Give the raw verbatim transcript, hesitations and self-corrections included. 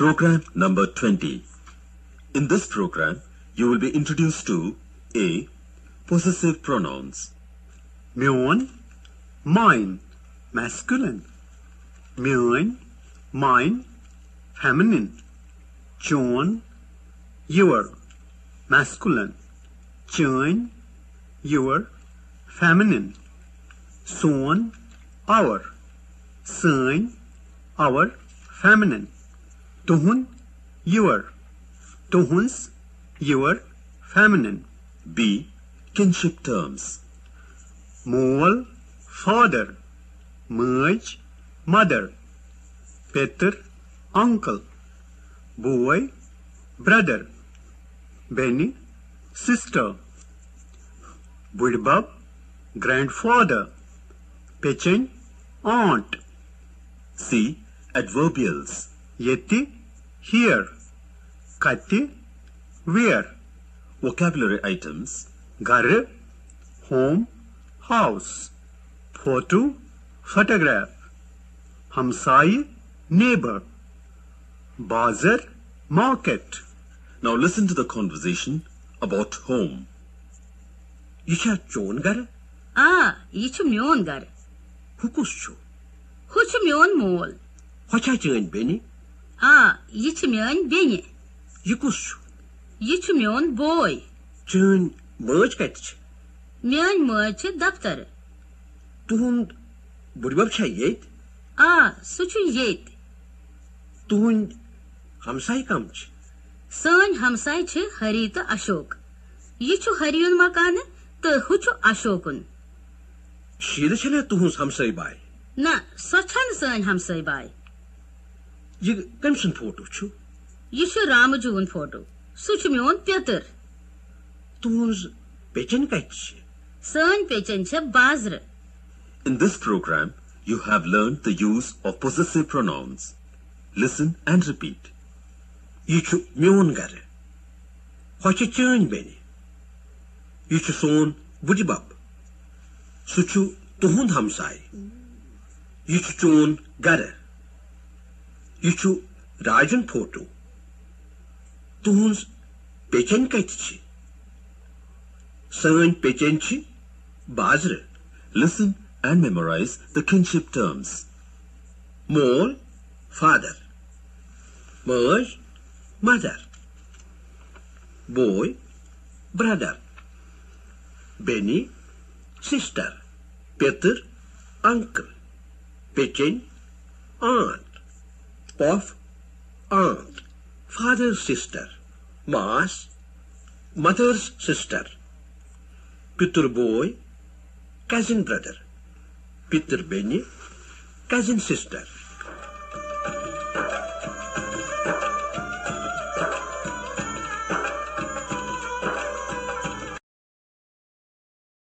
Program number twenty. In this program, you will be introduced to A. Possessive pronouns. Mine, mine, masculine. Mine, mine, feminine. John, your, masculine. Chain, your, feminine. Son, our. Sign, our, feminine. Tuhun, your. Tuhuns, your, feminine. B. Kinship terms. Mole, father. Merge, mother. Peter, uncle. Boy, brother. Benny, sister. Budbab, grandfather. Pechen, aunt. C. Adverbials. Yeti, here. Kati, where. Vocabulary items. Gar, home, house. Photo, photograph. Hamsai, neighbor. Bazar, market. Now listen to the conversation about home. Yeh chha chon gar? Ah, yeh chu myon gar. Hu kus chu? Hu chu myon mol. Ho cha chön beni? Ah, yeh chu myon beni. Yeh kus chu? Yeh chu myon boy. Chön merge kat ch? Myon merge daftar. Tuhund budbab cha yet? Ah, su chu yet. Tuhund hamsai kam ch? San hamsai ch Hari ta Ashok. Yeh chu Hariyun makan ta hu chu Ashokun. Shida chale tuhund hamsai bai? Na, sachan san hamsai bai. Yeh kamsun photo chu? Yeh chu Ramajun photo. Su chu myon Peter. Tuhund pechen kat ch? San pechen ch Bazra. In this program, you have learned the use of possessive pronouns. Listen and repeat. Yeh chu myon gar. Ho cha chön beni? Yeh chu son budbab. Su chu tuhund hamsai. Yeh chu chon gar. Yeh chu Rajan photo. Tuhund pechen kat ch? San pechen ch Bazra. Listen and memorize the kinship terms. Mole, father. Merge, mother. Boy, brother. Benny, sister. Peter, uncle. Pechen, aunt. Puff, aunt. Father's sister. Mas, mother's sister. Peter boy, cousin brother. Peter Benny, cousin sister.